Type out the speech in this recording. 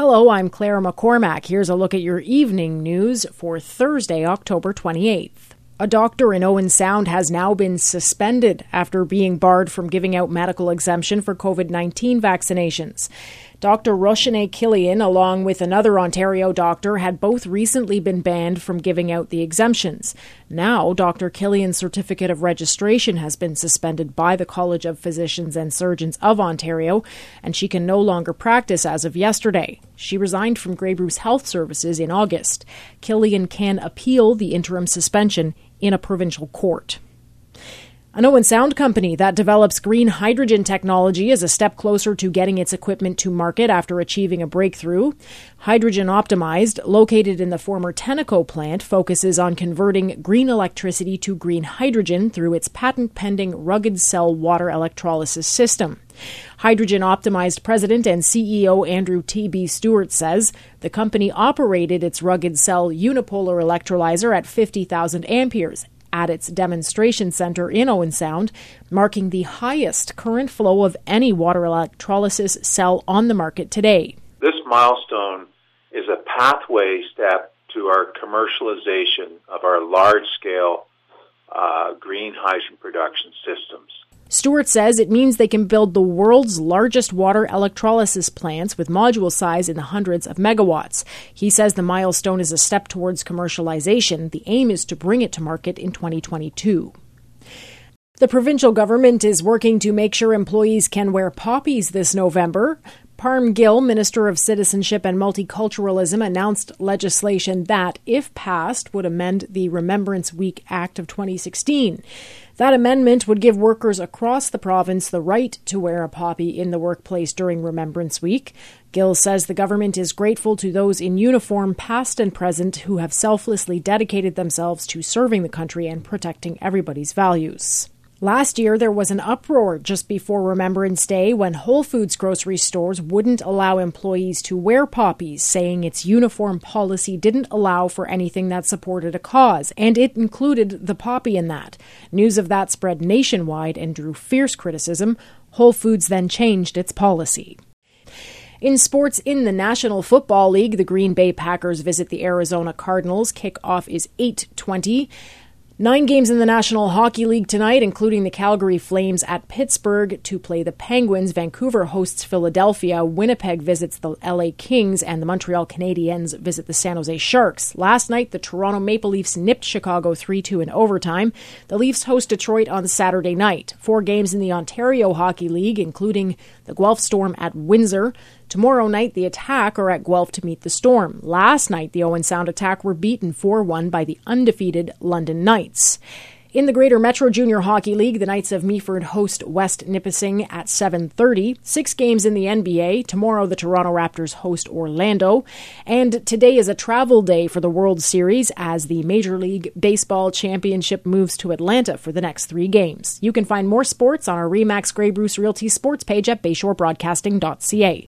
Hello, I'm Claire McCormack. Here's a look at your evening news for Thursday, October 28th. A doctor in Owen Sound has now been suspended after being barred from giving out medical exemption for COVID-19 vaccinations. Dr. Roshane Killian, along with another Ontario doctor, had both recently been banned from giving out the exemptions. Now, Dr. Killian's certificate of registration has been suspended by the College of Physicians and Surgeons of Ontario, and she can no longer practice as of yesterday. She resigned from Grey Bruce Health Services in August. Killian can appeal the interim suspension in a provincial court. An Owen Sound company that develops green hydrogen technology is a step closer to getting its equipment to market after achieving a breakthrough. Hydrogen Optimized, located in the former Tenneco plant, focuses on converting green electricity to green hydrogen through its patent-pending rugged cell water electrolysis system. Hydrogen Optimized President and CEO Andrew T.B. Stewart says the company operated its rugged cell unipolar electrolyzer at 50,000 amperes at its demonstration center in Owen Sound, marking the highest current flow of any water electrolysis cell on the market today. This milestone is a pathway step to our commercialization of our large-scale green hydrogen production systems. Stewart says it means they can build the world's largest water electrolysis plants with module size in the hundreds of megawatts. He says the milestone is a step towards commercialization. The aim is to bring it to market in 2022. The provincial government is working to make sure employees can wear poppies this November. Parm Gill, Minister of Citizenship and Multiculturalism, announced legislation that, if passed, would amend the Remembrance Week Act of 2016. That amendment would give workers across the province the right to wear a poppy in the workplace during Remembrance Week. Gill says the government is grateful to those in uniform, past and present, who have selflessly dedicated themselves to serving the country and protecting everybody's values. Last year, there was an uproar just before Remembrance Day when Whole Foods grocery stores wouldn't allow employees to wear poppies, saying its uniform policy didn't allow for anything that supported a cause, and it included the poppy in that. News of that spread nationwide and drew fierce criticism. Whole Foods then changed its policy. In sports, in the National Football League, the Green Bay Packers visit the Arizona Cardinals. Kickoff is 8:20. 9 games in the National Hockey League tonight, including the Calgary Flames at Pittsburgh to play the Penguins. Vancouver hosts Philadelphia. Winnipeg visits the LA Kings, and the Montreal Canadiens visit the San Jose Sharks. Last night, the Toronto Maple Leafs nipped Chicago 3-2 in overtime. The Leafs host Detroit on Saturday night. 4 games in the Ontario Hockey League, including the Guelph Storm at Windsor. Tomorrow night, the Attack are at Guelph to meet the Storm. Last night, the Owen Sound Attack were beaten 4-1 by the undefeated London Knights. In the Greater Metro Junior Hockey League, the Knights of Meaford host West Nipissing at 7:30. 6 games in the NBA. Tomorrow, the Toronto Raptors host Orlando. And today is a travel day for the World Series as the Major League Baseball Championship moves to Atlanta for the next 3 games. You can find more sports on our RE/MAX Grey Bruce Realty sports page at bayshorebroadcasting.ca.